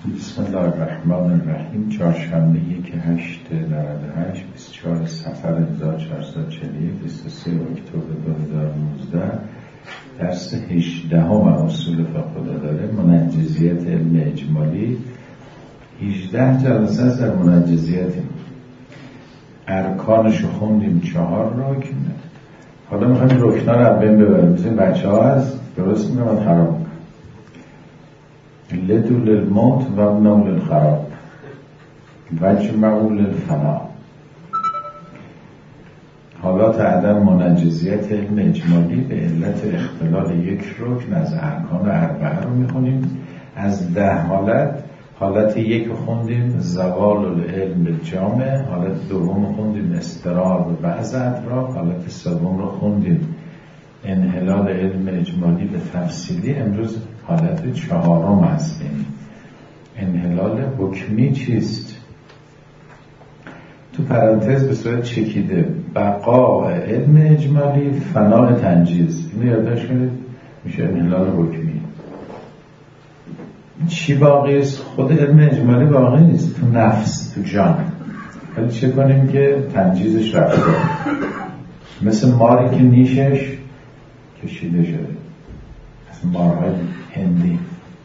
بسم الله الرحمن الرحیم. چهارشنبه 1/8/98 24 صفر 1441 23 اکتبر 2019 درس 18 اصول فقه داره. منجزیت علم اجمالی. 18 جلسه است در منجزیت. ارکانشو خوندیم 4 رکن. حالا میخوایم رکن‌ها رو از بین ببریم. مثل بچه ها هست درست میگم و خراب میکنم. لدو للموت و ابنو للخراب وجمعو للفنا. حالات عدم منجزیت علم اجمالی به علت اختلال یک رکن از ارکان اربعه رو میخونیم. از 10 حالت یک خوندیم زوال العلم بالجامع، حالت دوم خوندیم استرار بعض اطراف، حالت سوم رو خوندیم انحلال علم اجمالی به تفصیلی. امروز حالت 4 هستیم. انحلال حکمی چیست؟ تو پرانتز به صورت چکیده بقاء علم اجمالی فناء تنجیز. اینو یادداشت کنید، میشه انحلال حکمی. چی باقی است؟ خود علم اجمالی باقی نیست، تو نفس، تو جان. ولی چه کنیم که تنجیزش رفته؟ مثل ماری که نیشش کشیده شده، مثل مارهای هندی.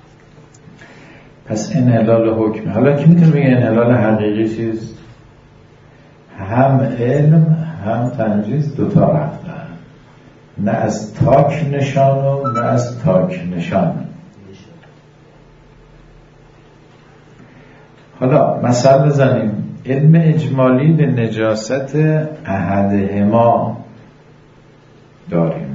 پس انحلال حکمی. حالا کی میتونه بگه انحلال حقیقی چیست؟ هم علم هم تنجیز دوتا رفتن، نه از تاک نشان و نه از تاک نشان. حالا مثال بزنیم. علم اجمالی به نجاست احدهما داریم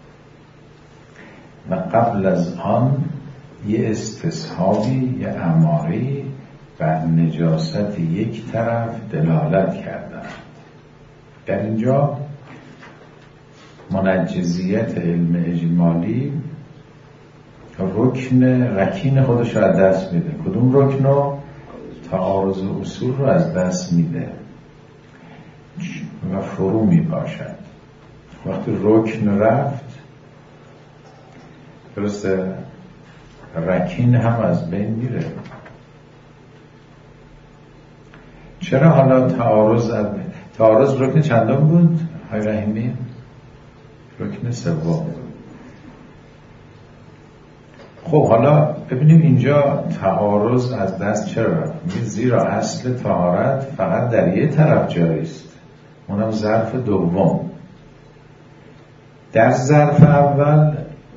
و قبل از آن یه استصحابی یه اماری بر نجاست یک طرف دلالت کردن. در اینجا منجزیت علم اجمالی رکین خودش رو از دست میده. کدوم رکن رو؟ تعارض اصول رو از دست میده و فرو میپاشد. وقتی رکن رفت درسته رکین هم از بین میره. چرا حالا تعارض رکن چندم بود؟ های رحیمی رکن سوم. خب حالا ببینیم اینجا تعارض از دست چرا رفت؟ زیرا اصل طهارت فقط در یه طرف جاری است، اونم ظرف دوم. در ظرف اول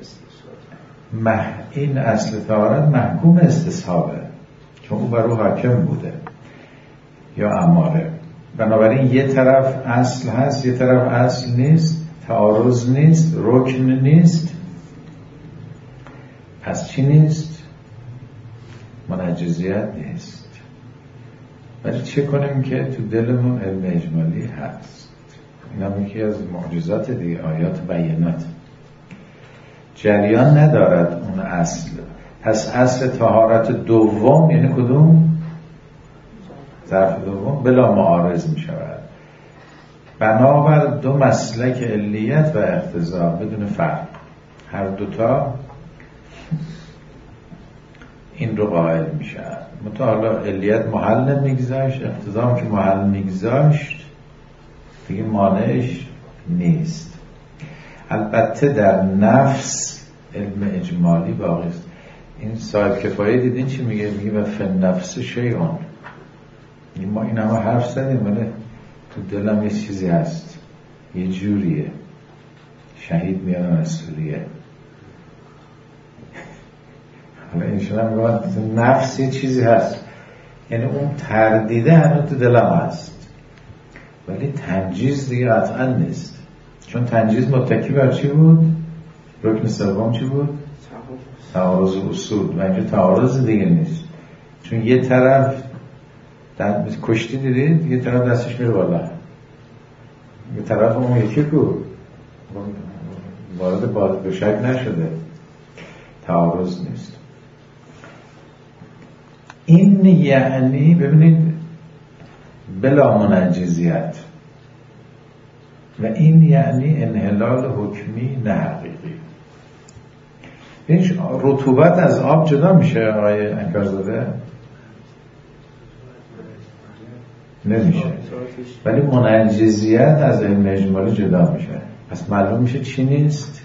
این اصل طهارت محکوم استصحابه چون او بر او حاکم بوده یا اماره. بنابراین یه طرف اصل هست یه طرف اصل نیست، تعارض نیست، رکن نیست. پس چی نیست؟ منجزیت نیست. ولی چه کنیم که تو دلمون علم اجمالی هست؟ این هم یکی از معجزات دیگه، آیات بینات. جریان ندارد اون اصل. پس اصل طهارت دوم یعنی کدوم؟ ظرف دوم بلا معارض می شود. بنابر دو مسلک علیت و اقتضا بدون فرق. هر دوتا این رو قائل می شود. حالا علیت محل نمیگذاشت، اقتضا هم که محل میگذاشت دیگه مانعش نیست. البته در نفس علم اجمالی باقی است. این صاحب کفایه دیدین چی میگه؟ میگه و فی النفس شیئون. ما این همه حرف زدیم ولی تو دلم یه چیزی هست، یه جوریه. شهید میان رسولیه. حالا اینشون هم باید تو نفس یه چیزی هست، یعنی اون تردیده هنوز تو دلم هست، ولی تنجیز دیگه قطعا نیست. چون تنجیز متکی بر چی بود؟ رکن سوم چی بود؟ تعارض اصول. و اینجا تعارض دیگه نیست، چون یه طرف در کشتی دیدید یه طرف دستش میره بالا، یه طرف اون یکی کو وارد به شک نشده. تعارض نیست. این یعنی ببینید بلا منجزیت و این یعنی انحلال حکمی نه حقیقی. این رطوبت از آب جدا میشه آقای انکارزاده؟ نمیشه، ولی منجزیت از علم اجمالی جدا میشه. پس معلوم میشه چی نیست؟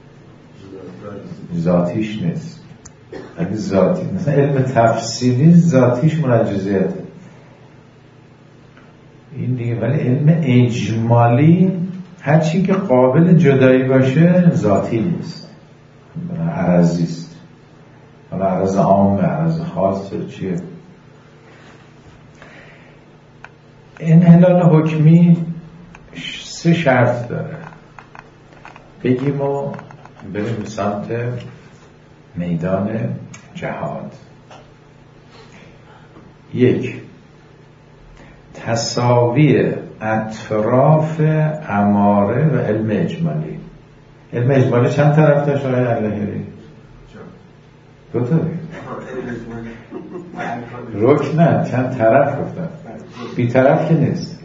ذاتیش نیست. اگه ذاتی مثلا علم تفصیلی ذاتیش منجزیته این دیگه، ولی علم اجمالی هر چی که قابل جدایی باشه ذاتی نیست، عرضی است. حالا عرض عام، عرض خاص چیه؟ انحلال حکمی 3 شرط داره. بگیم و بریم سمت میدان جهاد. 1. تساوی اطراف اماره و علم اجمالی. علم اجمالی چند طرف داشت آقای اللهیری؟ 2 تا رکن نه، چند طرف گفتن، بی طرف که نیست.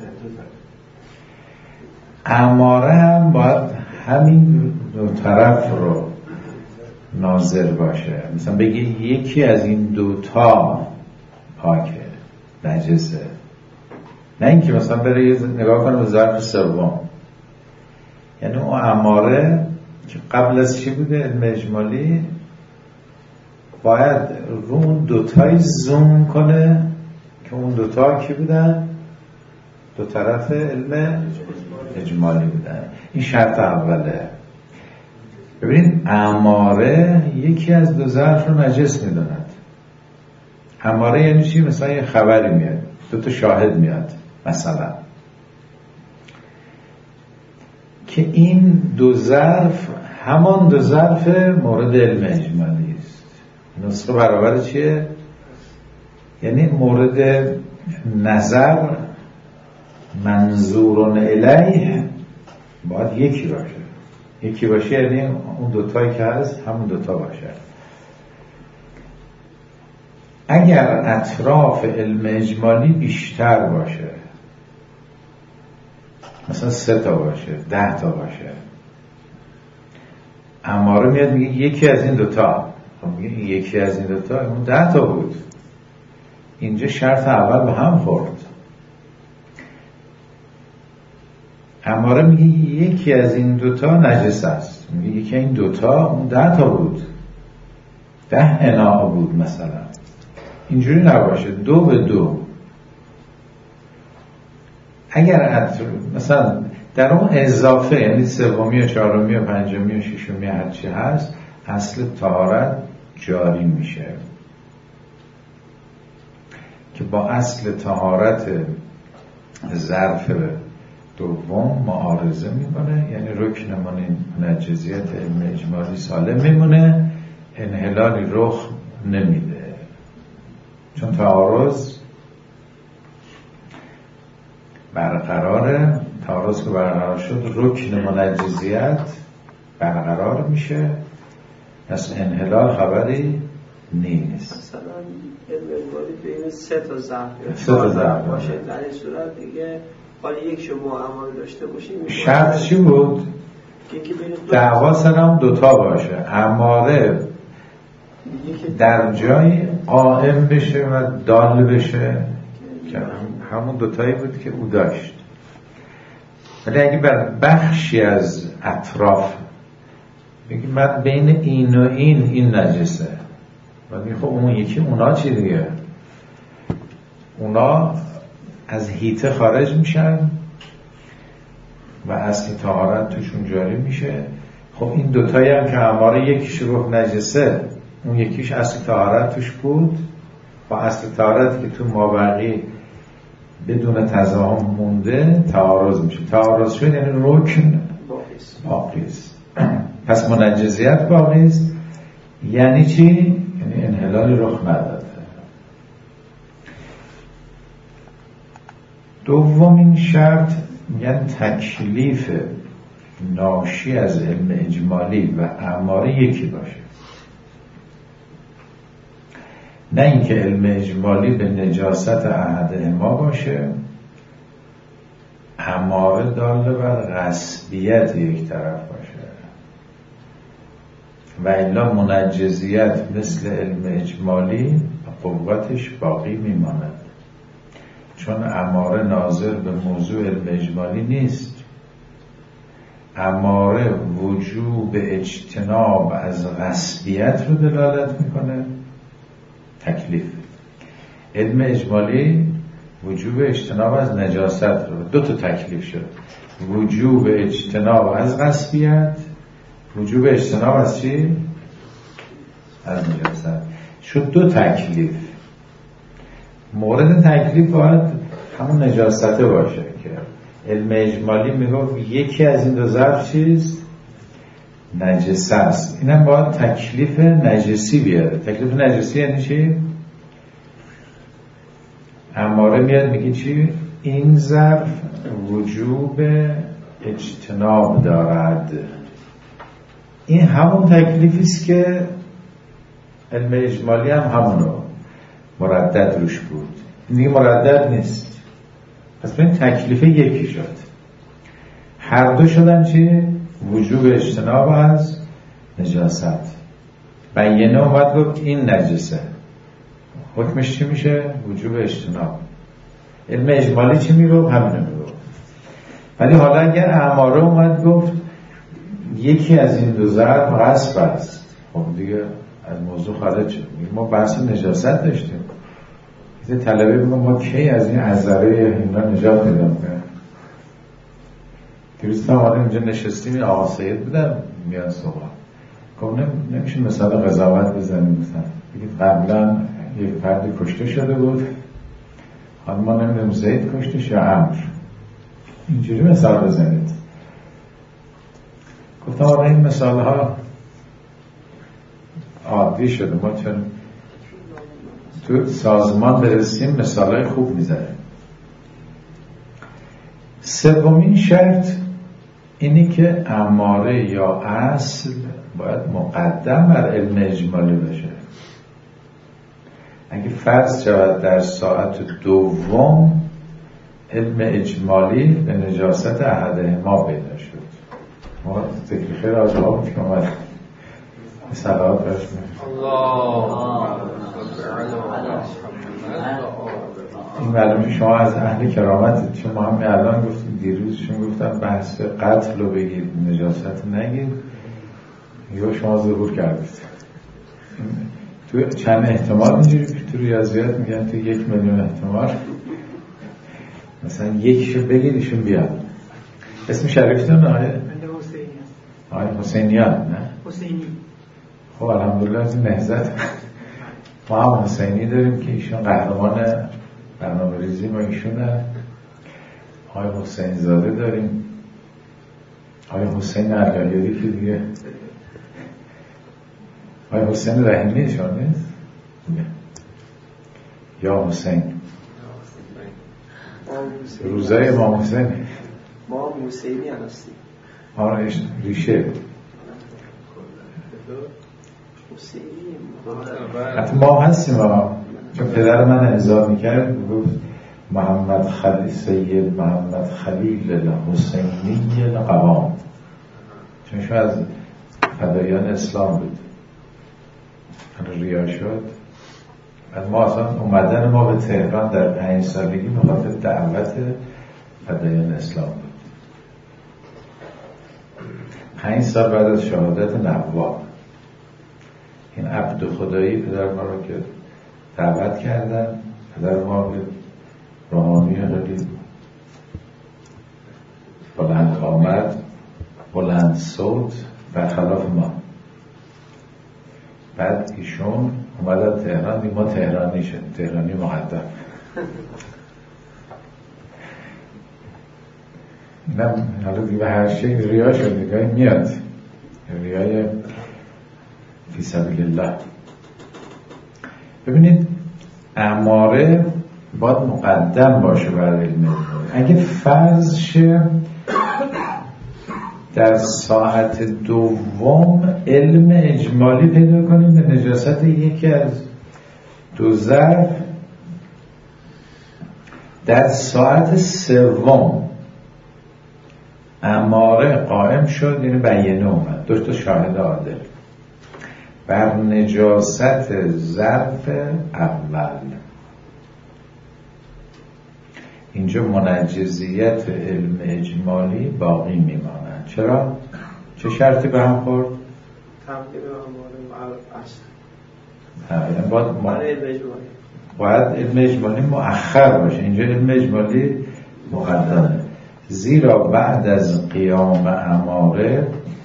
اماره هم باید همین 2 طرف رو ناظر باشه. مثلا بگی یکی از این 2 تا پاکه، نجسه، نه اینکه مثلا بره نگاه کنه به ظرف سوم. یعنی اون اماره که قبل از چی بوده؟ علم اجمالی باید رو اون 2 تایی زوم کنه که اون 2 تا کی بودن؟ 2 طرف علم اجمالی بودن. این شرط اوله. ببینید اماره یکی از 2 ظرف رو نجس میداند. اماره یعنی چی؟ مثلا یه خبری میاد، 2 تا شاهد میاد مثلا، که این 2 ظرف همان 2 ظرف مورد علم اجمالی است. نسخه برابر چیه؟ یعنی مورد نظر منظورون الیه باید یکی باشه، یعنی اون 2 تایی که هست همون 2 تا باشه. اگر اطراف علم اجمالی بیشتر باشه، مثلا 3 تا باشه، 10 تا باشه، اماره میاد میگه یکی از این 2 تا، میگه یکی از این 2 تا، اون 10 تا بود. اینجا شرط اول به هم خورد. اماره میگه یکی از این 2 تا نجس است، میگه یکی این 2 تا، اون 10 تا بود، 10 اناء بود مثلا. اینجوری نباشه، 2 به 2. اگر مثلا در اون اضافه، یعنی 3 و 4 و 5 و 6 و هرچی هست، اصل طهارت جاری میشه که با اصل طهارت ظرف دوم معارضه میکنه، یعنی رکن منجزیت علم اجمالی سالم میمونه، انحلالی رخ نمیده. چون تعارض برقراره، تعارض که برقرار شد رکن منجزیت برقرار میشه، پس انحلال خبری نیست. مثلا علم اجمالی بین 3 تا ظرف باشه، در این صورت دیگه حالا یک شما اماره داشته باشیم. شرط چی بود؟ دعوا سرم 2 تا باشه، اماره در جای قائم بشه و دال بشه که همون 2 تایی بود که او داشت. ولی اگه بر بخشی از اطراف بگی من بین این و این نجسه، و میگه خب اون یکی اونا چی دیگه؟ اونا از هیته خارج میشن و اصل طهارت توشون جاری میشه. خب این 2 تایی هم که اماره یکیش گفت نجسه، اون یکیش اصل طهارت توش بود، با اصل طهارت که تو مابقی بدون تضاهم مونده تعارض میشه. تعارض شد یعنی رکن باقی است. پس منجزیت باقی است. یعنی چی؟ یعنی انحلالی رخ نداده. دومین شرط میگن تکلیف ناشی از علم اجمالی و اماره یکی باشه. نه اینکه علم اجمالی به نجاست احدهما باشه، اماره داله بر غصبیت یک طرف باشه، و الا منجزیت مثل علم اجمالی قوتش باقی میماند. چون اماره ناظر به موضوع علم اجمالی نیست. اماره وجوب اجتناب از غصبیت رو دلالت میکنه، تکلیف. علم اجمالی وجوب اجتناب از نجاست رو، دو تا تکلیف شد، وجوب اجتناب از غصبیت، وجوب اجتناب از چی؟ از نجاست. شد دو تکلیف. مورد تکلیف باید همون نجاسته باشه که علم اجمالی میگفت یکی از این دو ظرف چیست؟ نجس است. اینم باید تکلیف نجسی بیاره. تکلیف نجسی یعنی چی؟ اماره میاد میگه چی؟ این ظرف وجوب اجتناب دارد. این همون تکلیفی است که علم اجمالی هم همونو مردد روش بود. این مردد نیست. پس به این تکلیف یکی شد. هر دو شدن چی؟ وجوب اجتناب از نجاست. بیانه اومد گفت این نجسه، حکمش چی میشه؟ وجوب اجتناب. علم اجمالی چی میگفت؟ همینو میگفت. ولی حالا اگر اماره اومد گفت یکی از این دو ضرب غصب است، خب دیگه از موضوع خارج شد. ما بحث نجاست داشتیم. یه طلبه بگم ما کی از این عذره هندان نجات پیدا کنیم؟ دیروز تا آمده اینجا نشستیم، این آقا سید بودم میاد صبح گفت نمیشه مثلا قضاوت بزنیم، مثلا بگید قبلا یک فردی کشته شده بود، حالا ما نمیدونم زید کشتش یا عمر، اینجوری مثال بزنید. گفتم آقا این مثال ها عادی شده، ما چون تو سازمان برسیم مثال های خوب میزنیم. سومین شرط اینی که اماره یا اصل باید مقدم بر علم اجمالی بشه. اگه فرض شود در ساعت دوم علم اجمالی به نجاست احدهما پیدا شد، ما ذکر خیر آجاب که اومد صلوات برش این معلومه شما از اهل کرامت، چون ما همین الان گفتیم، دیروزشون گفتم بحث قتل رو بگید نجاست نگید، یا شما ظهور کردید. تو چند احتمال اینجوری تو ریاضیات میگن تو 1,000,000 احتمال مثلا یکیشو بگید ایشون بیاد. اسم شریفتون آقای حسینیان نه؟ حسینی. خب الحمدلله از نهضت ما هم حسینی داریم که ایشون قهرمان برنامه ریزی ما ایشونه. آقای حسین زاده داریم، آقای حسین علایری که دیگه آقای حسین رحیمی شما نیست؟ یا حسین روزای امام حسین ما حسینی هستیم. آره ریشه حتی ما هستیم چون پدر من امضا میکرد گفت محمد خلیل سید محمد خلیل الحسینی القوام، چون شما از فدایان اسلام بود. ریا شد. ما اصلا اومدن ما به تهران در 5 سالگی به خاطر دعوت فدایان اسلام بود. 5 سال بعد از شهادت نبوه این عبد خدایی پدر ما رو که دعوت کردن، پدر ما به روحانی خیلی بلند آمد، بلند صوت برخلاف ما. بعد ایشون اومدن تهران، ما تهرانی شد، تهرانی مقدم. اینم حالا دیگه هر شکل ریا شد، دیگه میاد ریای فی سبیل الله. ببینید اماره باید مقدم باشه بر علم. اگه فرض شه در ساعت دوم علم اجمالی پیدا کنیم به نجاست یکی از دو ظرف، در ساعت سوم اماره قائم شد، یعنی بیانه اومد، 2 شاهد عادل بر نجاست ظرف اول. اینجا منجزیت علم اجمالی باقی میماند. چرا؟ چه شرطی به هم خورد؟ تقدیم اماره اصل باید علم اجمالی مؤخر باشه. اینجا علم اجمالی مقدمه، زیرا بعد از قیام اماره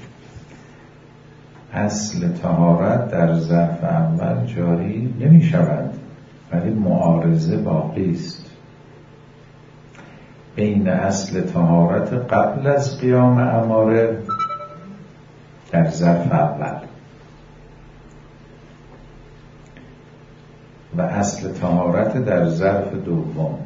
اصل طهارت در ظرف اول جاری نمی شود، ولی معارضه باقی است بین اصل طهارت قبل از قیام اماره در ظرف اول و اصل طهارت در ظرف دوم،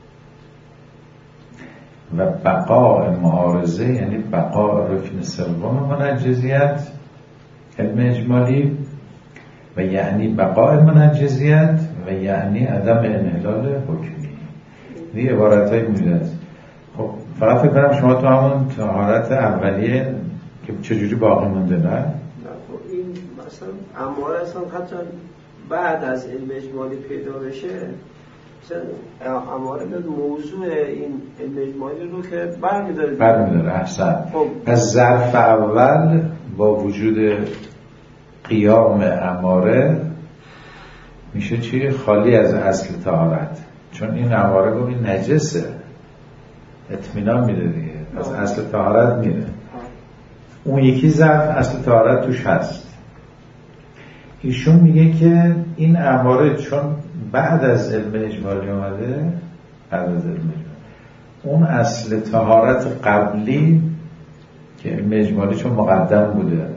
و بقاء معارضه یعنی بقاء رکن سوم منجزیت علم اجمالی، و یعنی بقاء منجزیت و یعنی عدم انحلال حکمی. این عبارتهای میاد. خب فقط فکر کنم شما تو همون طهارت اولیه که چجوری باقی مونده نه؟ این مثلا اماره اصلا حتی بعد از علم اجمالی پیدا بشه، مثلا اماره به موضوع این علم اجمالی رو که برمیداره. احسن. از ظرف اول با وجود قیام اماره میشه چی؟ خالی از اصل طهارت، چون این اماره رو این نجسه، اطمینان میده دیگه، از اصل طهارت میره. اون یکی ظرف اصل طهارت توش هست. ایشون میگه که این اماره چون بعد از علم اجمالی اومده، بعد از علم اجمالی اون اصل طهارت قبلی که علم اجمالی چون مقدم بوده،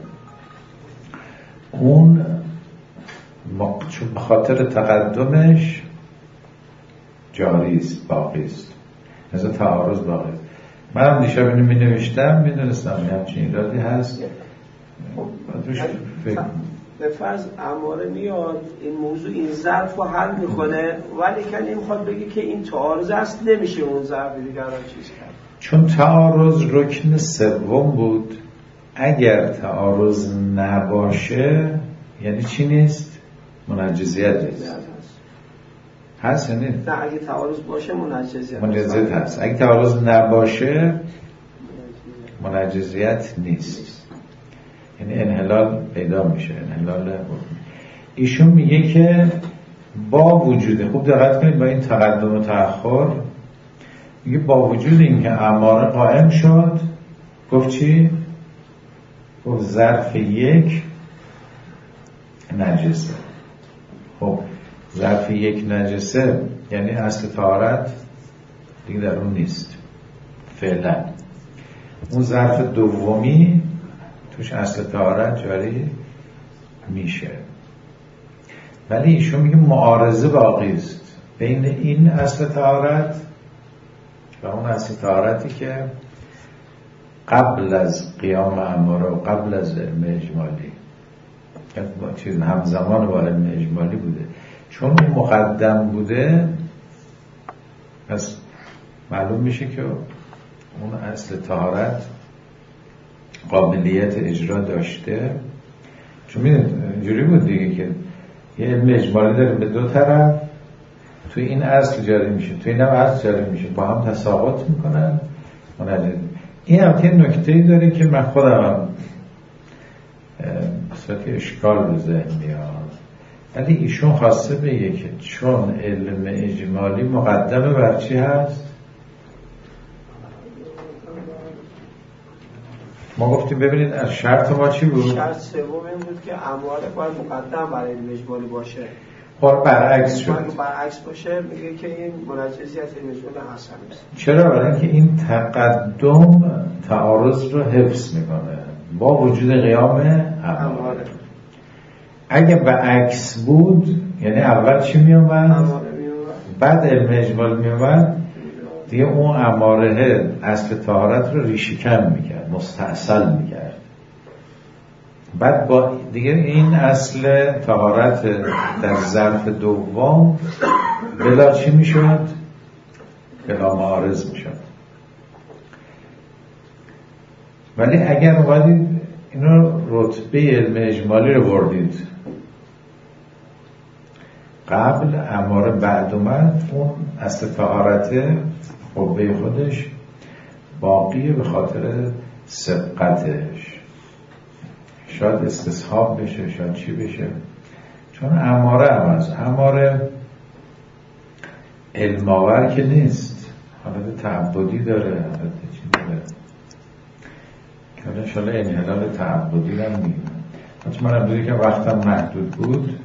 اون چون به خاطر تقدمش جاری است، باقی است، مثل تعارض باقی است. منم دیشب اینو می نوشتم، می دونستم همچین ایرادی هست. به فرض اماره میاد این موضوع این ظرف رو حل میکنه، ولی کنی میخواد بگی که این تعارض است، نمیشه اون ظرف دیگر هم چیز کرد، چون تعارض رکن سوم بود. اگر تعارض نباشه یعنی چی نیست؟ منجزیت نیست. هست یعنی؟ نه، اگه تعارض باشه منجزیت هست. اگه تعارض نباشه منجزیت نیست، یعنی انحلال پیدا میشه، انحلال. ایشون میگه که با وجود، خوب دقت کنید با این تقدم و تأخر، میگه با وجود اینکه اماره قائم شد، گفت چی؟ گفت ظرف یک نجسه. خب ظرف یک نجسه یعنی اصل طهارت دیگه در اون نیست فعلا. اون ظرف دومی توش اصل طهارت جاری میشه، ولی ایشون میگه معارضه باقی است بین این اصل طهارت و اون اصل طهارتی که قبل از قیام اماره و قبل از علم اجمالی، چیز همزمان با علم اجمالی بوده. چون مقدم بوده پس معلوم میشه که اون اصل طهارت قابلیت اجرا داشته. چون میدونید اینجوری بود دیگه که یه علم اجمالی داره به دو طرف، توی این اصل جاری میشه، توی این هم اصل جاری میشه، با هم تساقط میکنن. این هم که نکته‌ای داره که من خودم بسیار که اشکال رو ذهن میاد، ولی ایشون خواسته بگه که چون علم اجمالی مقدمه بر چی هست؟ ما گفتیم ببینید از شرط ما چی بود؟ شرط سوم این بود که اماره باید مقدم برای علم اجمالی باشه. خب برعکس شد. اگه برعکس باشه میگه که این منجزیت علم اجمالی حسن نیست. چرا؟ برای اینکه این تقدم تعارض رو حفظ میکنه با وجود قیام اماره. اگه برعکس بود یعنی اول چی میومد؟ بعد علم اجمالی میومد، دیگه اون اماره اصل طهارت رو ریشه‌کن میکرد، مستاصل میکرد. بعد با دیگه این اصل طهارت در ظرف دوم بلا چی میشد؟ بلا معارض میشد. ولی اگر اومدید اینو رتبه علم اجمالی رو بردید قبل، اماره بعد اومد، اون اصل طهارت قوه خودش باقیه به خاطر سبقتش. شاید استصحاب بشه، شاید چی بشه، چون اماره علماور که نیست، حالت تعبدی داره، حالت چی داره که حالا انشاءالله انحلال تعبدی رو هم میگم. من امروزی که وقتم محدود بود،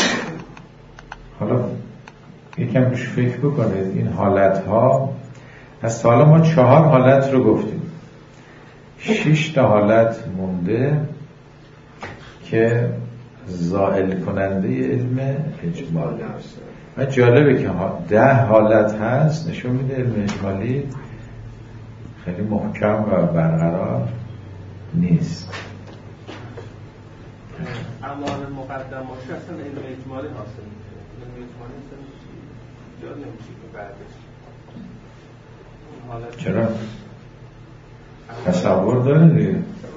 حالا یکم روش فکر بکنید. این حالت ها از حالا ما 4 حالت رو گفتیم، 6 تا حالت مونده که زائل کننده علم اجمالی هست. و جالبه که 10 حالت هست، نشون میده علم اجمالی خیلی محکم و برقرار نیست. امار مقدم باشه اصلا علم اجمالی حاصل میشه. علم اجمالی اصلا جا نمیشه که بعدش. چرا؟ تصور داره دیگه.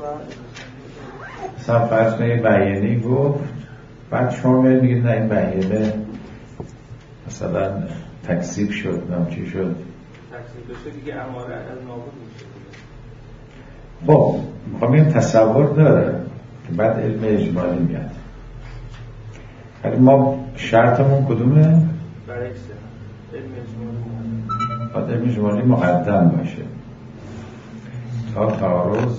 مثلا فرض کنید بیانی گفت، بعد شما میگید نه این بیانه مثلا تکذیب شد، نامچی شد، تکذیب بشه دیگه اماره از نابود میشه. خب میخوام این تصور داره که بعد علم اجمالی میاد. ولی ما شرطمون کدومه؟ برعکسه، علم اجمالی باید علم اجمالی مقدم باشه تا تعارض.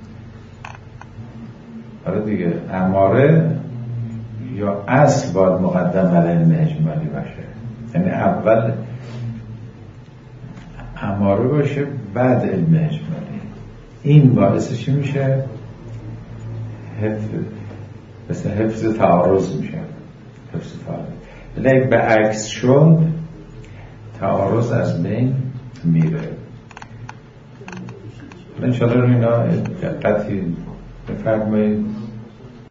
آره دیگه، اماره یا اصل باید مقدم برای علم اجمالی باشه، یعنی اول اماره باشه بعد علم اجمالی. این باعث چی میشه؟ حفظ تعارض میشه. حفظ تعارض. ولی به عکس شد تعارض از بین میره. انشاءالله رو اینا دقتی بفرمایید.